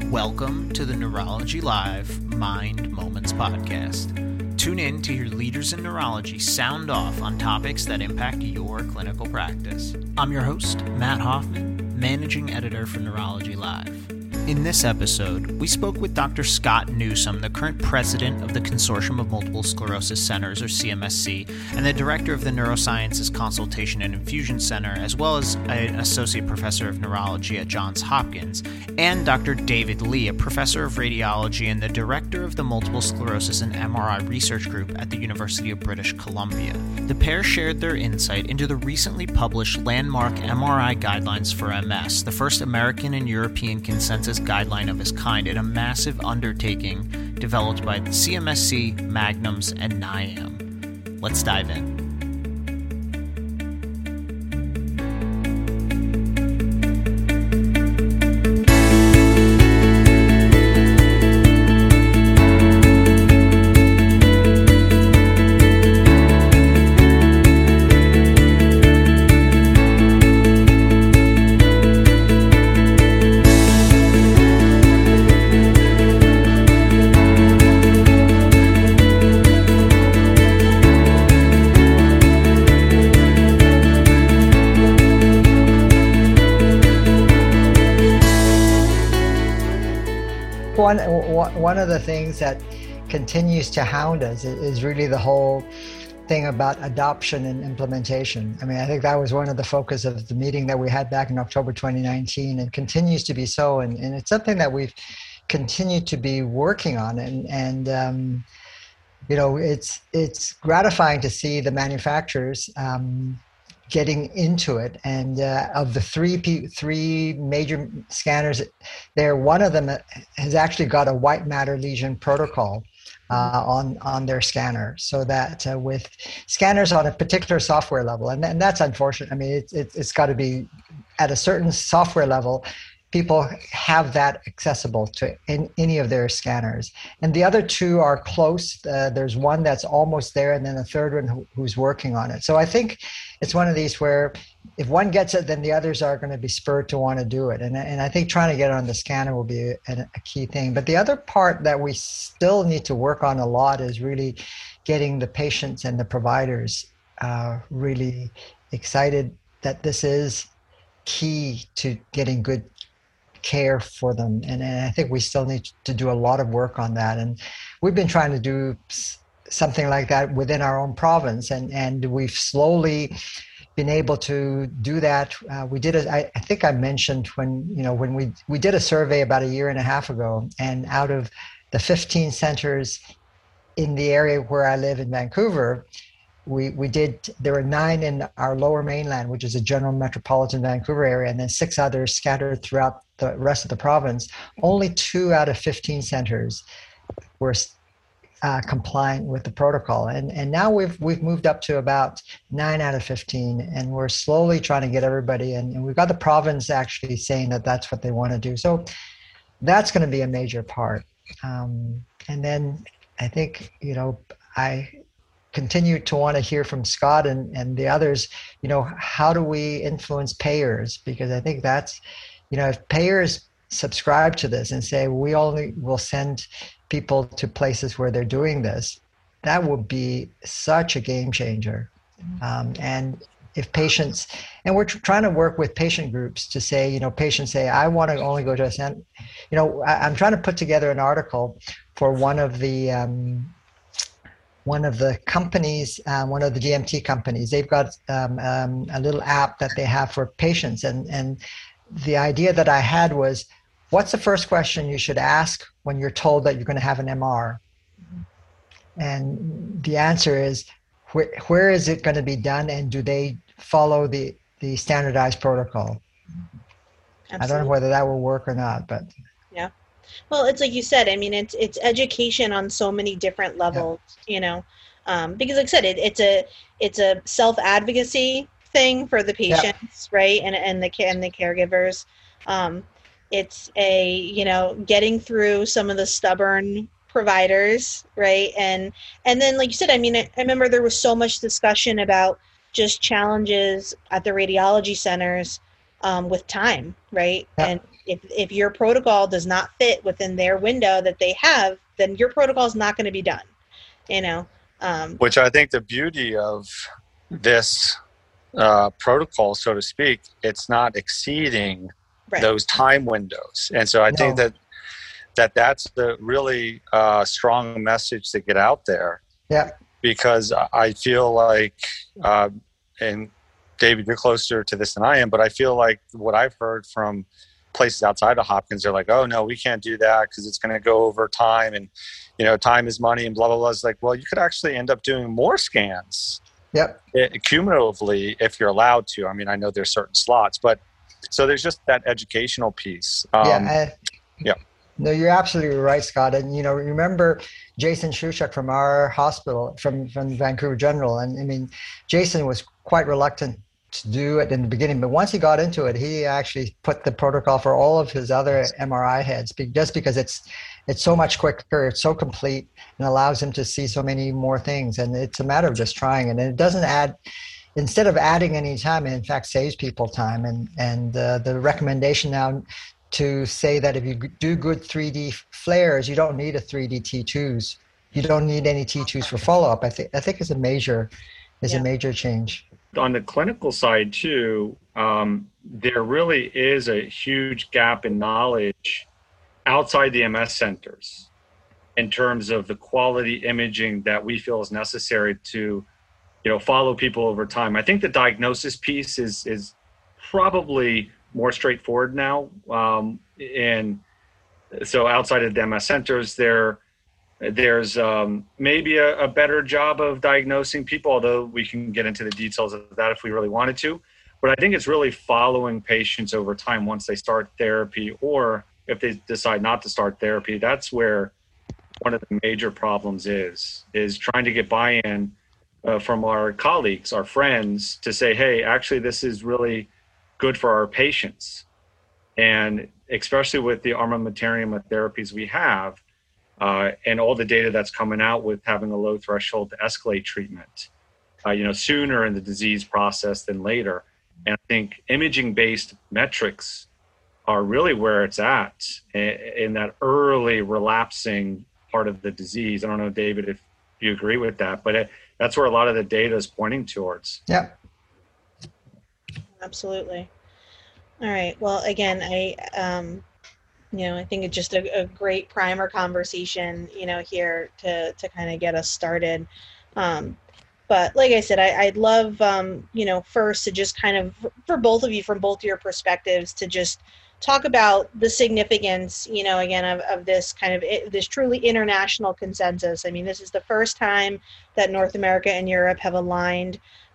Welcome to the Neurology Live Mind Moments podcast. Tune in to hear leaders in neurology sound off on topics that impact your clinical practice. I'm your host, Matt Hoffman, Managing Editor for Neurology Live. In this episode, we spoke with Dr. Scott Newsome, the current president of the Consortium of Multiple Sclerosis Centers, or CMSC, and the director of the Neurosciences Consultation and Infusion Center, as well as an associate professor of neurology at Johns Hopkins, and Dr. David Lee, a professor of radiology and the director of the Multiple Sclerosis and MRI Research Group at the University of British Columbia. The pair shared their insight into the recently published landmark MRI guidelines for MS, the first American and European consensus guideline of its kind, in a massive undertaking developed by the CMSC, Magnums, and NIAM. Let's dive in. One of the things that continues to hound us is really the whole thing about adoption and implementation. I mean, I think that was one of the focus of the meeting that we had back in October 2019 and continues to be so. And it's something that we've continued to be working on. And you know, it's gratifying to see the manufacturers getting into it. And of the three major scanners there, one of them has actually got a white matter lesion protocol on their scanner, so that with scanners on a particular software level, and that's unfortunate. I mean, it's got to be at a certain software level, people have that accessible to any of their scanners. And the other two are close. There's one that's almost there, and then a third one who's working on it. So I think it's one of these where if one gets it, then the others are going to be spurred to want to do it. And I think trying to get it on the scanner will be a key thing. But the other part that we still need to work on a lot is really getting the patients and the providers really excited that this is key to getting good care for them. And I think we still need to do a lot of work on that. And we've been trying to do something like that within our own province. And we've slowly been able to do that. We did it, I think I mentioned when we did a survey about a year and a half ago, and out of the 15 centers in the area where I live in Vancouver, there were 9 in our Lower Mainland, which is a general metropolitan Vancouver area, and then 6 others scattered throughout the rest of the province. Only 2 out of 15 centers were compliant with the protocol. And now we've moved up to about 9 out of 15, and we're slowly trying to get everybody, and we've got the province actually saying that that's what they want to do. So that's going to be a major part. And then I think, I continue to want to hear from Scott and the others, how do we influence payers? Because I think that's, if payers subscribe to this and say, we only will send people to places where they're doing this, that would be such a game changer. And if patients, and we're trying to work with patient groups to say, patients say, I want to only go to a center. I'm trying to put together an article for one of the companies, one of the DMT companies. They've got a little app that they have for patients. And the idea that I had was, what's the first question you should ask when you're told that you're going to have an MR? And the answer is, where is it going to be done, and do they follow the standardized protocol? Absolutely. I don't know whether that will work or not, but yeah. Well, it's like you said. I mean, it's education on so many different levels. Yeah. Because like I said, it's a self-advocacy thing for the patients, yeah, right, and the caregivers. It's a getting through some of the stubborn providers, right, and then like you said, I mean, I remember there was so much discussion about just challenges at the radiology centers with time, right, yeah, and if your protocol does not fit within their window that they have, then your protocol is not going to be done, you know. Which I think the beauty of this protocol, so to speak, it's not exceeding those time windows. And so I think that's the really strong message to get out there. Yeah. Because I feel like, and David, you're closer to this than I am, but I feel like what I've heard from places outside of Hopkins, they're like, oh no, we can't do that because it's going to go over time, and time is money, and blah blah blah. It's like, well, you could actually end up doing more scans, cumulatively, if you're allowed to. I mean, I know there's certain slots, but so there's just that educational piece. No, you're absolutely right, Scott. And remember Jason Shushak from our hospital, from Vancouver General, and I mean, Jason was quite reluctant to do it in the beginning, but once he got into it, he actually put the protocol for all of his other MRI heads, just because it's so much quicker, it's so complete, and allows him to see so many more things. And it's a matter of just trying, and it doesn't add, instead of adding any time, it in fact saves people time. And the recommendation now to say that if you do good 3D flares, you don't need a 3D T2s. You don't need any T2s for follow-up. I think is a major change. On the clinical side too, there really is a huge gap in knowledge outside the MS centers in terms of the quality imaging that we feel is necessary to, follow people over time. I think the diagnosis piece is probably more straightforward now. And so outside of the MS centers, there's maybe a better job of diagnosing people, although we can get into the details of that if we really wanted to. But I think it's really following patients over time once they start therapy, or if they decide not to start therapy. That's where one of the major problems is trying to get buy-in from our colleagues, our friends, to say, hey, actually, this is really good for our patients. And especially with the armamentarium of therapies we have, and all the data that's coming out with having a low threshold to escalate treatment, sooner in the disease process than later. And I think imaging-based metrics are really where it's at in that early relapsing part of the disease. I don't know, David, if you agree with that, but that's where a lot of the data is pointing towards. Yeah. Absolutely. All right. Well, again, I think it's just a great primer conversation, here to kind of get us started. But like I said, I'd love, first to just kind of, for both of you, from both your perspectives, to just talk about the significance, again, of this kind of, this truly international consensus. I mean, this is the first time that North America and Europe have aligned.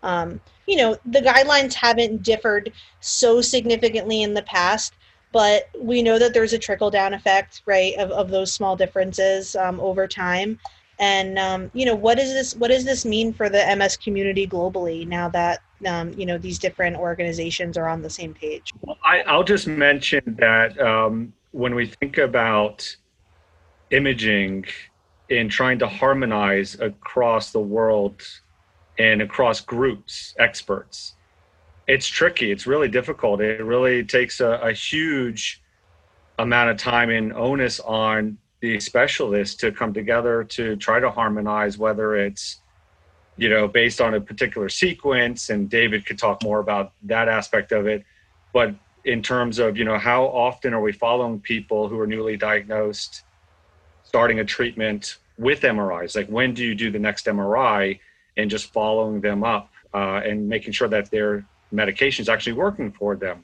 The guidelines haven't differed so significantly in the past, but we know that there's a trickle-down effect, right, of those small differences over time. And, what does this mean for the MS community globally now that, these different organizations are on the same page? Well, I'll just mention that when we think about imaging and trying to harmonize across the world and across groups, experts, it's tricky. It's really difficult. It really takes a huge amount of time and onus on the specialists to come together to try to harmonize, whether it's, based on a particular sequence, and David could talk more about that aspect of it. But in terms of, how often are we following people who are newly diagnosed, starting a treatment with MRIs? Like, when do you do the next MRI, and just following them up and making sure that their medication is actually working for them.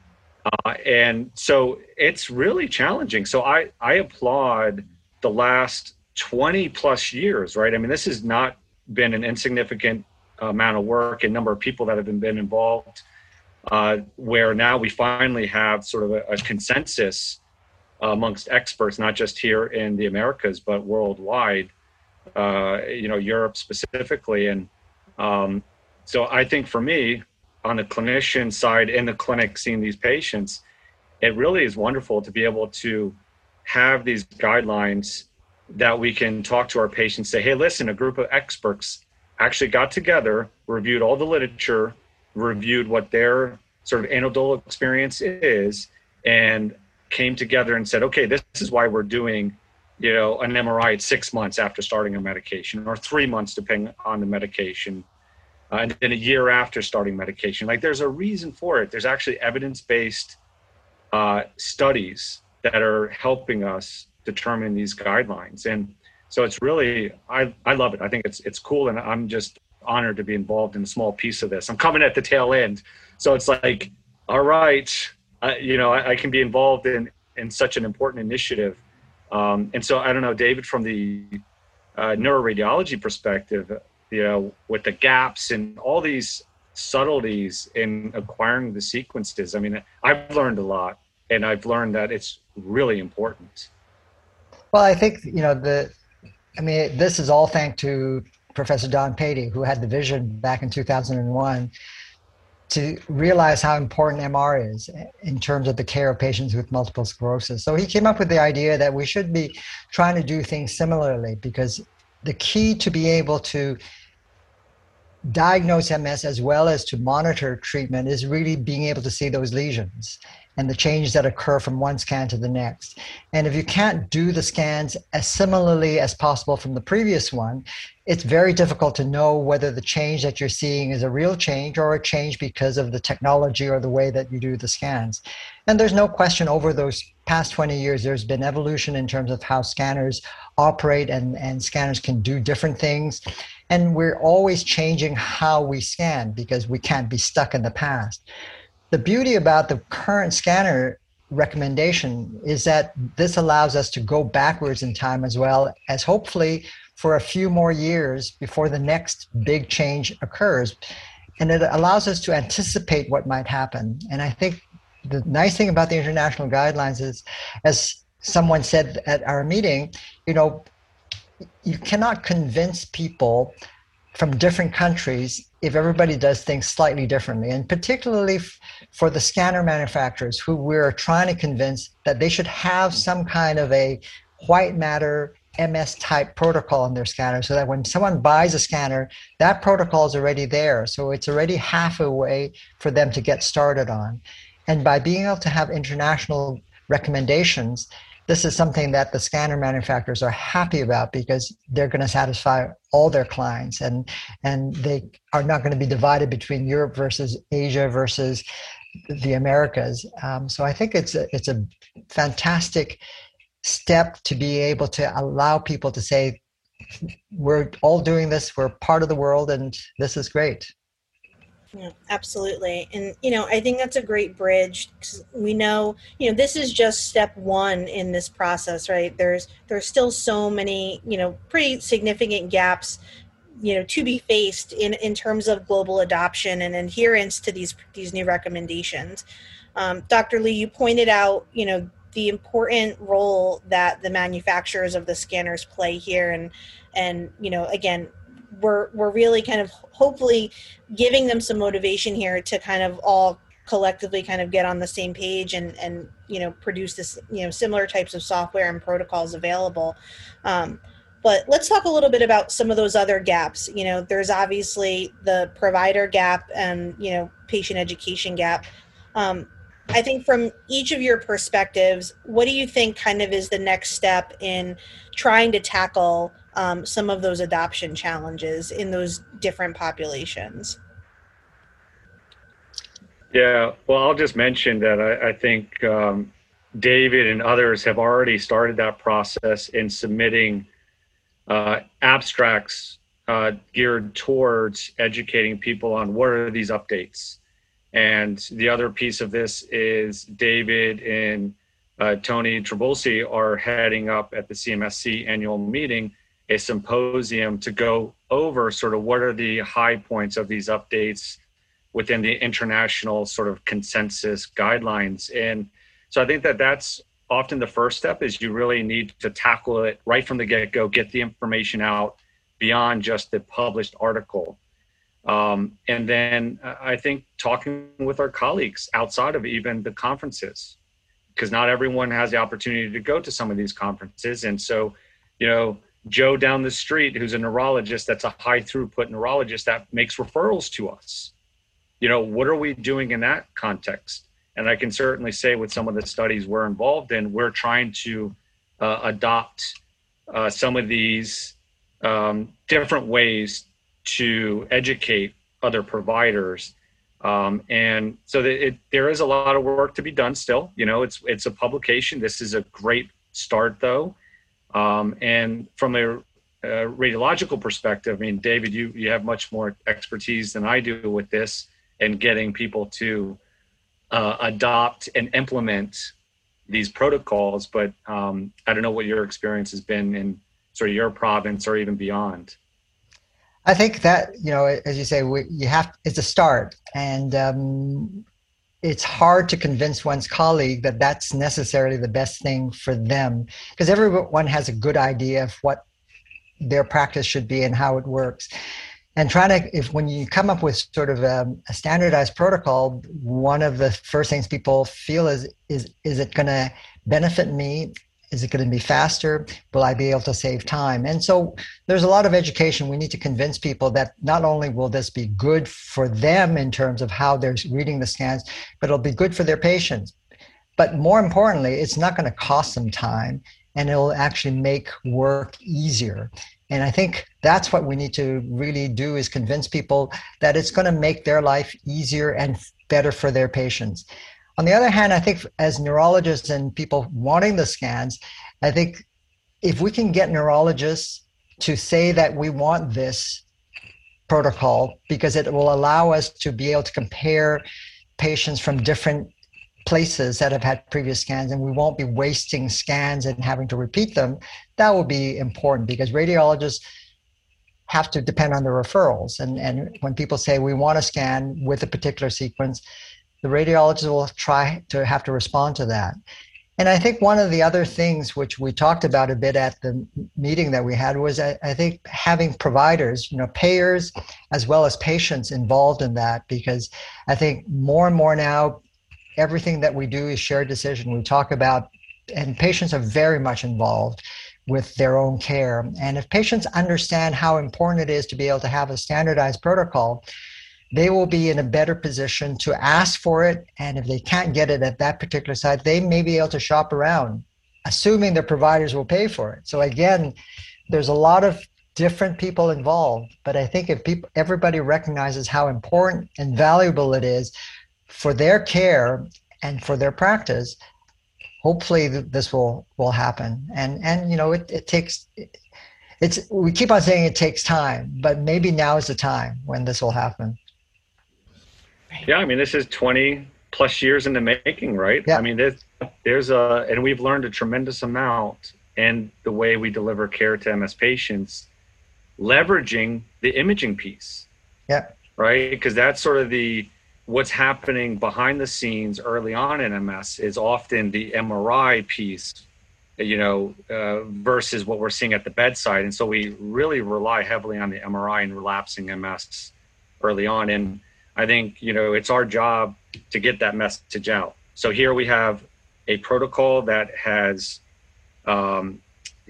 And so it's really challenging. So I applaud the last 20 plus years, right? I mean, this has not been an insignificant amount of work and number of people that have been involved, where now we finally have sort of a consensus amongst experts, not just here in the Americas, but worldwide, Europe specifically. And so I think for me, on the clinician side in the clinic seeing these patients, it really is wonderful to be able to have these guidelines that we can talk to our patients, say, hey, listen, a group of experts actually got together, reviewed all the literature, reviewed what their sort of anecdotal experience is, and came together and said, okay, this is why we're doing, an MRI at 6 months after starting a medication, or 3 months depending on the medication, and then a year after starting medication. Like, there's a reason for it. There's actually evidence-based studies that are helping us determine these guidelines. And so it's really, I love it. I think it's cool, and I'm just honored to be involved in a small piece of this. I'm coming at the tail end, so it's like, all right, I can be involved in such an important initiative. And so I don't know, David, from the neuroradiology perspective, with the gaps and all these subtleties in acquiring the sequences, I mean, I've learned a lot, and I've learned that it's really important. Well, I think, this is all thanks to Professor Don Patey, who had the vision back in 2001 to realize how important MR is in terms of the care of patients with multiple sclerosis. So he came up with the idea that we should be trying to do things similarly, because the key to be able to diagnose MS as well as to monitor treatment is really being able to see those lesions and the changes that occur from one scan to the next. And if you can't do the scans as similarly as possible from the previous one, it's very difficult to know whether the change that you're seeing is a real change or a change because of the technology or the way that you do the scans. And there's no question, over those past 20 years, there's been evolution in terms of how scanners operate, and scanners can do different things. And we're always changing how we scan because we can't be stuck in the past. The beauty about the current scanner recommendation is that this allows us to go backwards in time, as well as hopefully for a few more years before the next big change occurs. And it allows us to anticipate what might happen. And I think the nice thing about the international guidelines is, as someone said at our meeting, you cannot convince people from different countries if everybody does things slightly differently. And particularly for the scanner manufacturers, who we're trying to convince that they should have some kind of a white matter MS type protocol in their scanner, so that when someone buys a scanner, that protocol is already there. So it's already half a way for them to get started on. And by being able to have international recommendations, this is something that the scanner manufacturers are happy about, because they're going to satisfy all their clients, and they are not going to be divided between Europe versus Asia versus the Americas. So I think it's a fantastic step to be able to allow people to say, we're all doing this, we're part of the world, and this is great. Yeah, absolutely. And, I think that's a great bridge, because we know, this is just step one in this process, right? There's still so many, pretty significant gaps, to be faced in terms of global adoption and adherence to these new recommendations. Dr. Lee, you pointed out, the important role that the manufacturers of the scanners play here. And again, we're really kind of hopefully giving them some motivation here to kind of all collectively kind of get on the same page and produce this, similar types of software and protocols available. But let's talk a little bit about some of those other gaps. There's obviously the provider gap and, patient education gap. I think from each of your perspectives, what do you think kind of is the next step in trying to tackle some of those adoption challenges in those different populations? Yeah, well, I'll just mention that I think David and others have already started that process in submitting abstracts geared towards educating people on what are these updates. And the other piece of this is David and Tony Trabulsi are heading up at the CMSC annual meeting a symposium to go over sort of what are the high points of these updates within the international sort of consensus guidelines. And so I think that that's often the first step, is you really need to tackle it right from the get-go, get the information out beyond just the published article. And then I think talking with our colleagues outside of even the conferences, because not everyone has the opportunity to go to some of these conferences. And so, Joe down the street, who's a neurologist, that's a high throughput neurologist that makes referrals to us. What are we doing in that context? And I can certainly say with some of the studies we're involved in, we're trying to adopt some of these different ways to educate other providers. And so there is a lot of work to be done still. It's a publication. This is a great start, though. And from a radiological perspective, I mean, David, you have much more expertise than I do with this and getting people to adopt and implement these protocols. But I don't know what your experience has been in sort of your province or even beyond. I think that, as you say, it's a start, and it's hard to convince one's colleague that that's necessarily the best thing for them, because everyone has a good idea of what their practice should be and how it works. And when you come up with sort of a standardized protocol, one of the first things people feel is it going to benefit me? Is it going to be faster? Will I be able to save time? And so there's a lot of education. We need to convince people that not only will this be good for them in terms of how they're reading the scans, but it'll be good for their patients. But more importantly, it's not going to cost them time, and it'll actually make work easier. And I think that's what we need to really do, is convince people that it's going to make their life easier and better for their patients. On the other hand, I think as neurologists and people wanting the scans, I think if we can get neurologists to say that we want this protocol, because it will allow us to be able to compare patients from different places that have had previous scans, and we won't be wasting scans and having to repeat them, that will be important, because radiologists have to depend on the referrals. And when people say we want a scan with a particular sequence, the radiologist will try to have to respond to that. And I think one of the other things which we talked about a bit at the meeting that we had was, I think, having providers, payers as well as patients involved in that, because I think more and more now, everything that we do is shared decision. We talk about, and patients are very much involved with their own care. And if patients understand how important it is to be able to have a standardized protocol, they will be in a better position to ask for it. And if they can't get it at that particular site, they may be able to shop around, assuming their providers will pay for it. So again, there's a lot of different people involved. But I think if everybody recognizes how important and valuable it is for their care and for their practice, hopefully this will happen. And it takes, we keep on saying it takes time, but maybe now is the time when this will happen. Yeah, I mean, this is 20 plus years in the making, right? Yeah. I mean, and we've learned a tremendous amount in the way we deliver care to MS patients, leveraging the imaging piece. Yeah. Right? Because that's sort of what's happening behind the scenes early on in MS is often the MRI piece, versus what we're seeing at the bedside. And so we really rely heavily on the MRI in relapsing MS early on. And I think, it's our job to get that message out. So here we have a protocol that has, been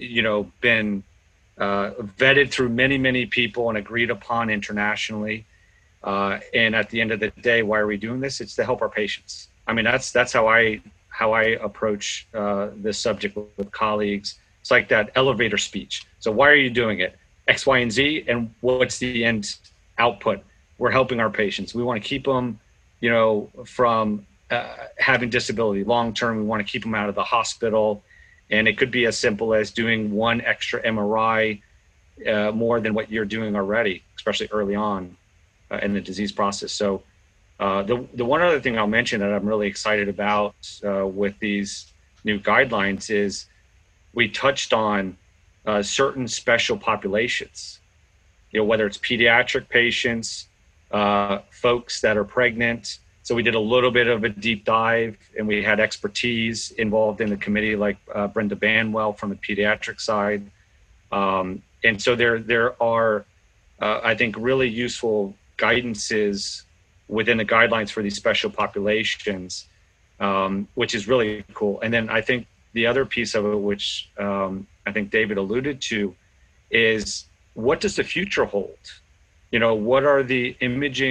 vetted through many, many people and agreed upon internationally. And at the end of the day, why are we doing this? It's to help our patients. I mean, that's how I approach this subject with colleagues. It's like that elevator speech. So why are you doing it? X, Y, and Z, and what's the end output? We're helping our patients. We want to keep them, from having disability long term. We want to keep them out of the hospital, and it could be as simple as doing one extra MRI more than what you're doing already, especially early on in the disease process. So the one other thing I'll mention that I'm really excited about with these new guidelines is we touched on certain special populations, whether it's pediatric patients, folks that are pregnant. So we did a little bit of a deep dive, and we had expertise involved in the committee, like Brenda Banwell from the pediatric side. And so there are, I think, really useful guidances within the guidelines for these special populations, which is really cool. And then I think the other piece of it, which I think David alluded to, is what does the future hold? What are the imaging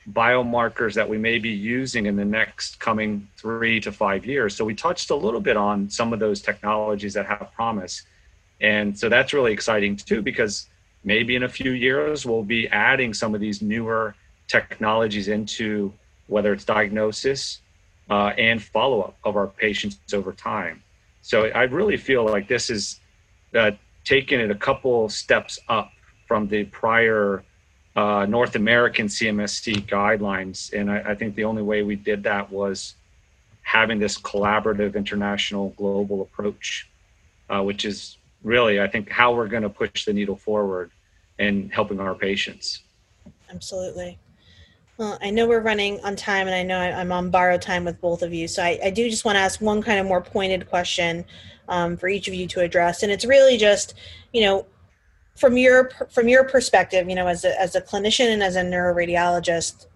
biomarkers that we may be using in the next coming 3 to 5 years. So we touched a little bit on some of those technologies that have promise. And so that's really exciting too, because maybe in a few years, we'll be adding some of these newer technologies into whether it's diagnosis and follow-up of our patients over time. So I really feel like this is taking it a couple steps up from the prior North American CMSC guidelines. And I think the only way we did that was having this collaborative international global approach, which is really, I think, how we're going to push the needle forward and helping our patients. Absolutely. Well, I know we're running on time, and I know I'm on borrowed time with both of you. So I do just want to ask one kind of more pointed question for each of you to address. And it's really just, from your perspective, as a clinician and as a neuroradiologist,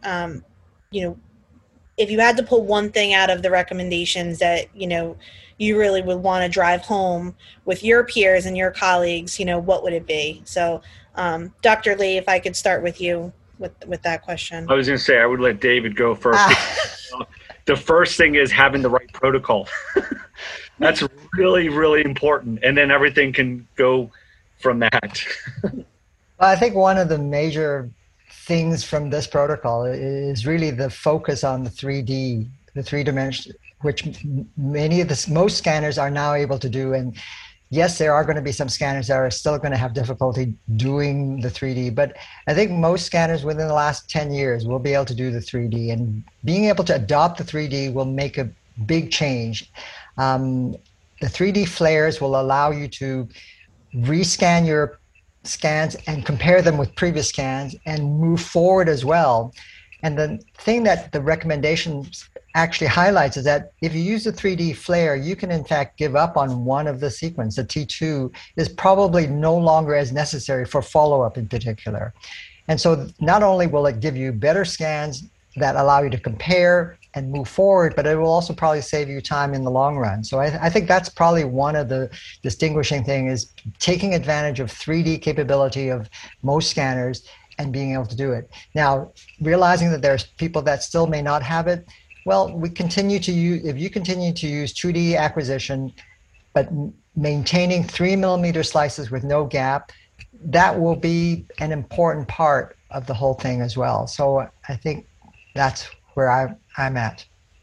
if you had to pull one thing out of the recommendations that, you really would want to drive home with your peers and your colleagues, what would it be? So, Dr. Lee, if I could start with you with that question. I was going to say, I would let David go first. The first thing is having the right protocol. That's really, really important. And then everything can go from that. Well, I think one of the major things from this protocol is really the focus on the 3D, the 3-dimension, which most scanners are now able to do. And yes, there are going to be some scanners that are still going to have difficulty doing the 3D, but I think most scanners within the last 10 years will be able to do the 3D, and being able to adopt the 3D will make a big change. The 3D flares will allow you to rescan your scans and compare them with previous scans and move forward as well. And the thing that the recommendations actually highlights is that if you use the 3D flare, you can in fact give up on one of the sequence. The T2 is probably no longer as necessary for follow-up in particular. And so not only will it give you better scans that allow you to compare and move forward, but it will also probably save you time in the long run. So I think that's probably one of the distinguishing things, is taking advantage of 3D capability of most scanners and being able to do it. Now, realizing that there's people that still may not have it, well, we continue to use, if you continue to use 2D acquisition, but maintaining 3mm slices with no gap, that will be an important part of the whole thing as well. So I think that's where I'm at.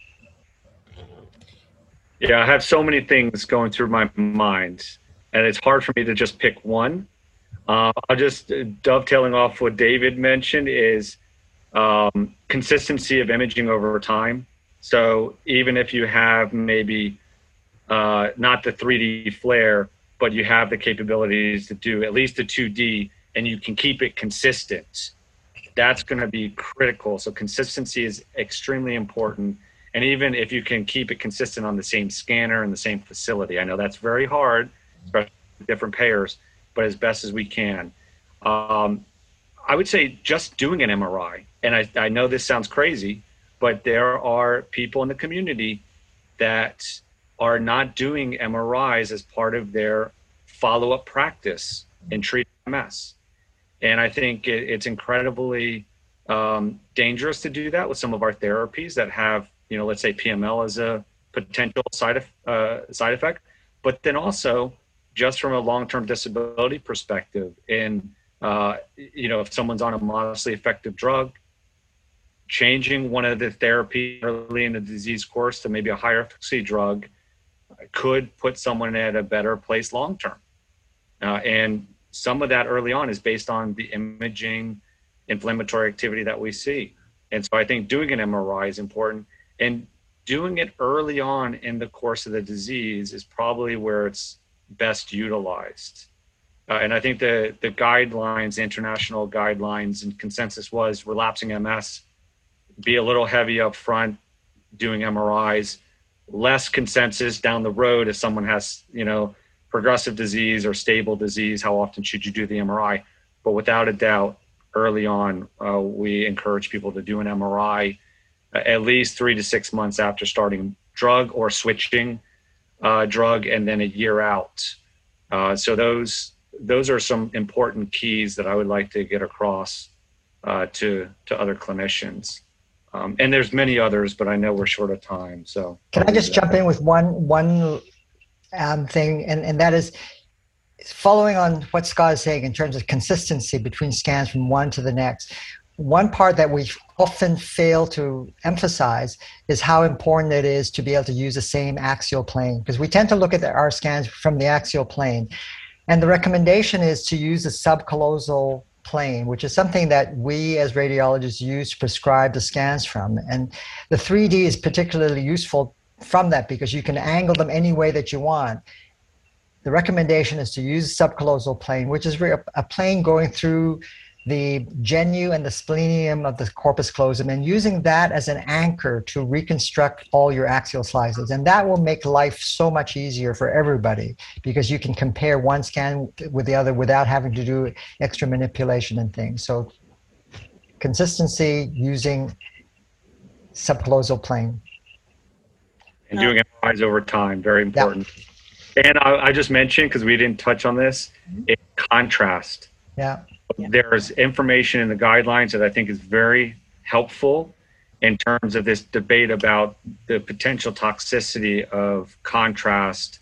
Yeah, I have so many things going through my mind, and it's hard for me to just pick one. I'll just dovetailing off what David mentioned is consistency of imaging over time. So even if you have maybe not the 3D flare, but you have the capabilities to do at least the 2D, and you can keep it consistent, that's going to be critical. So consistency is extremely important. And even if you can keep it consistent on the same scanner and the same facility, I know that's very hard, especially with different payers, but as best as we can. I would say just doing an MRI, and I know this sounds crazy, but there are people in the community that are not doing MRIs as part of their follow-up practice in treating MS. And I think it's incredibly dangerous to do that with some of our therapies that have, let's say PML as a potential side effect, but then also just from a long-term disability perspective. And, if someone's on a modestly effective drug, changing one of the therapy early in the disease course to maybe a higher efficacy drug could put someone at a better place long-term. And some of that early on is based on the imaging inflammatory activity that we see. And so I think doing an MRI is important, and doing it early on in the course of the disease is probably where it's best utilized. And I think the guidelines, the international guidelines and consensus was relapsing MS, be a little heavy up front, doing MRIs, less consensus down the road if someone has, progressive disease or stable disease, how often should you do the MRI? But without a doubt, early on, we encourage people to do an MRI at least 3 to 6 months after starting drug or switching drug, and then a year out. So those are some important keys that I would like to get across to other clinicians. And there's many others, but I know we're short of time. So can I just jump in with one thing, and that is following on what Scott is saying in terms of consistency between scans from one to the next. One part that we often fail to emphasize is how important it is to be able to use the same axial plane, because we tend to look at our scans from the axial plane. And the recommendation is to use the subcallosal plane, which is something that we as radiologists use to prescribe the scans from. And the 3D is particularly useful from that because you can angle them any way that you want. The recommendation is to use the subcallosal plane, which is a plane going through the genu and the splenium of the corpus callosum, and using that as an anchor to reconstruct all your axial slices. And that will make life so much easier for everybody because you can compare one scan with the other without having to do extra manipulation and things. So consistency using subcallosal plane. And doing MRIs over time, very important. Yeah. And I just mentioned, because we didn't touch on this, contrast. Yeah. There's information in the guidelines that I think is very helpful in terms of this debate about the potential toxicity of contrast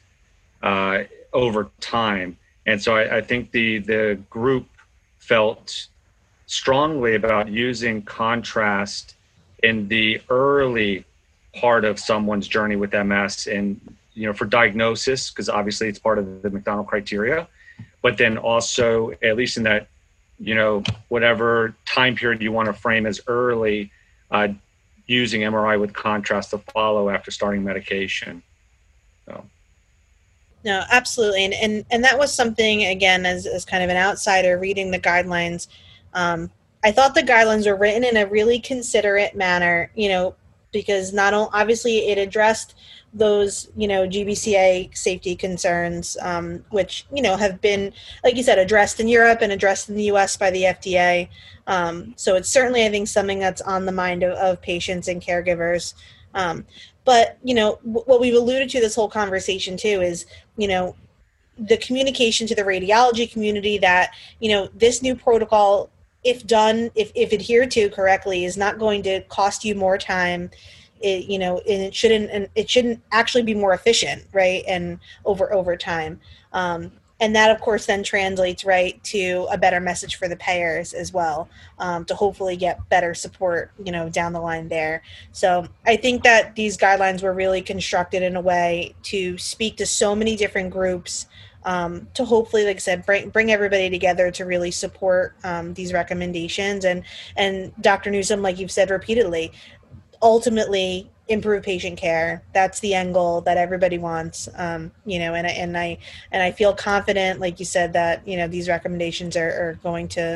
over time. And so I think the group felt strongly about using contrast in the early part of someone's journey with MS, and for diagnosis, because obviously it's part of the McDonald criteria, but then also, at least in that whatever time period you want to frame as early, using MRI with contrast to follow after starting medication. So. No, absolutely. And that was something, again, as kind of an outsider reading the guidelines, I thought the guidelines were written in a really considerate manner, because not only, obviously it addressed those, GBCA safety concerns, which, have been, like you said, addressed in Europe and addressed in the US by the FDA. So it's certainly, I think, something that's on the mind of patients and caregivers. But, what we've alluded to this whole conversation too is, the communication to the radiology community that, this new protocol, if done, if adhered to correctly, is not going to cost you more time. And it shouldn't actually be more efficient, right? And over time. And that, of course, then translates right to a better message for the payers as well, to hopefully get better support, down the line there. So I think that these guidelines were really constructed in a way to speak to so many different groups, to hopefully, like I said, bring everybody together to really support these recommendations. And Dr. Newsom, like you've said repeatedly, ultimately improve patient care. That's the end goal that everybody wants. And I feel confident, like you said, that, these recommendations are going to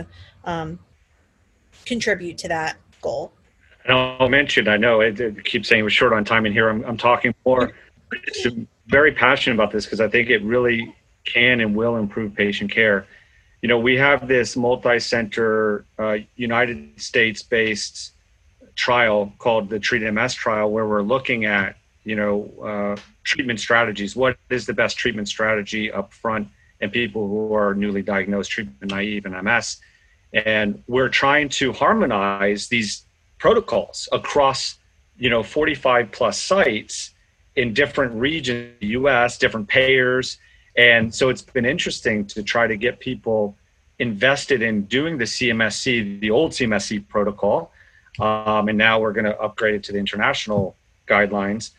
contribute to that goal. And I'll mention, I know I keep saying we're short on time in here. I'm talking more. Just very passionate about this because I think it really can and will improve patient care. We have this multi-center United States-based trial called the Treat MS trial, where we're looking at, treatment strategies. What is the best treatment strategy up front in people who are newly diagnosed, treatment naive in MS? And we're trying to harmonize these protocols across, 45 plus sites in different regions, the US, different payers. And so it's been interesting to try to get people invested in doing the CMSC, the old CMSC protocol. And now we're going to upgrade it to the international guidelines.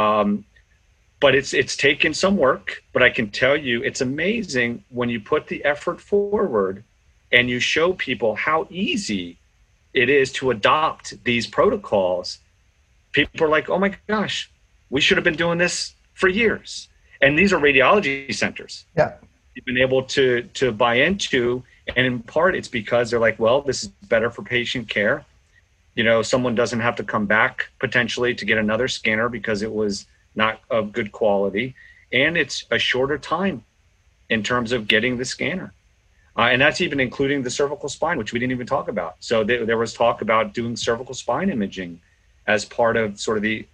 But it's taken some work, but I can tell you it's amazing when you put the effort forward and you show people how easy it is to adopt these protocols. People are like, oh my gosh, we should have been doing this for years. And these are radiology centers. Yeah. You've been able to buy into, and in part it's because they're like, well, this is better for patient care. Someone doesn't have to come back potentially to get another scanner because it was not of good quality. And it's a shorter time in terms of getting the scanner. And that's even including the cervical spine, which we didn't even talk about. So there was talk about doing cervical spine imaging as part of sort of the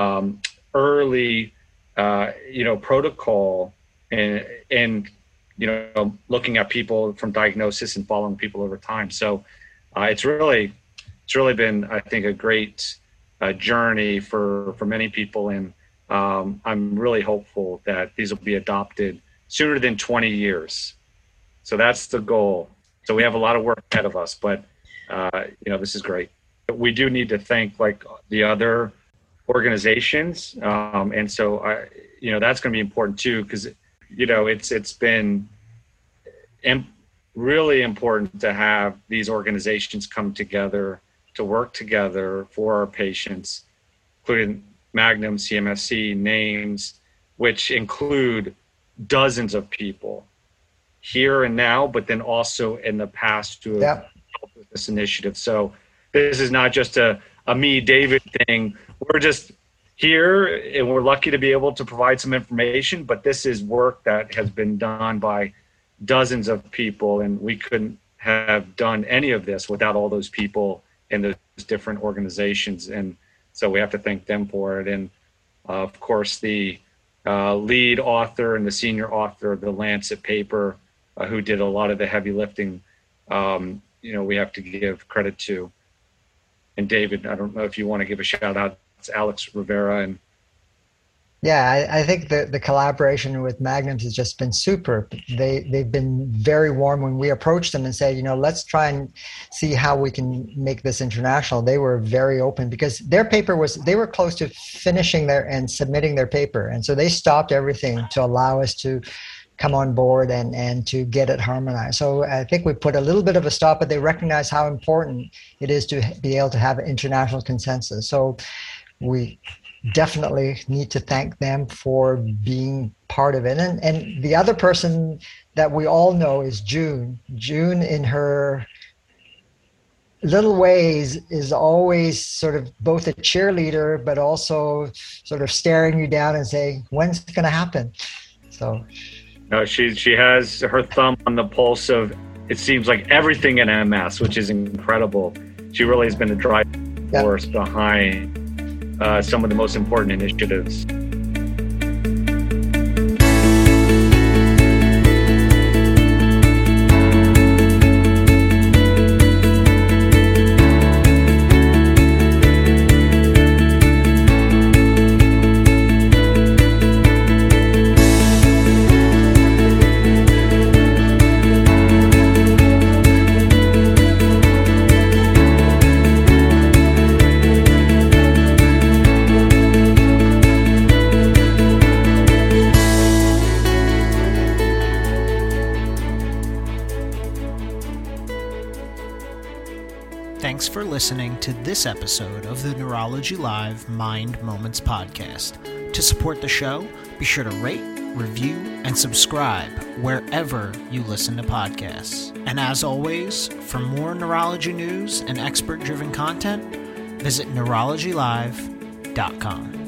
early, protocol and looking at people from diagnosis and following people over time. So it's really been, I think, a great journey for many people, and I'm really hopeful that these will be adopted sooner than 20 years. So that's the goal. So we have a lot of work ahead of us, but this is great. We do need to thank like the other organizations, and so that's going to be important too, because it's been really important to have these organizations come together to work together for our patients, including Magnum, CMSC, NAMES, which include dozens of people here and now, but then also in the past to have helped with this initiative. So this is not just a me, David thing. We're just here, and we're lucky to be able to provide some information, but this is work that has been done by dozens of people, and we couldn't have done any of this without all those people in those different organizations. And so we have to thank them for it. And of course, the lead author and the senior author of the Lancet paper, who did a lot of the heavy lifting, we have to give credit to. And David, I don't know if you want to give a shout out. It's Alex Rivera. And yeah, I think the collaboration with Magnums has just been super. They've been very warm when we approached them and said, let's try and see how we can make this international. They were very open because their paper they were close to finishing and submitting their paper. And so they stopped everything to allow us to come on board and to get it harmonized. So I think we put a little bit of a stop, but they recognize how important it is to be able to have an international consensus. So we definitely need to thank them for being part of it. And the other person that we all know is June. June, in her little ways, is always sort of both a cheerleader, but also sort of staring you down and saying, when's it going to happen? So no, she has her thumb on the pulse of, it seems like, everything in MS, which is incredible. She really has been a driving force behind some of the most important initiatives. Thanks for listening to this episode of the Neurology Live Mind Moments podcast. To support the show, be sure to rate, review, and subscribe wherever you listen to podcasts. And as always, for more neurology news and expert-driven content, visit neurologylive.com.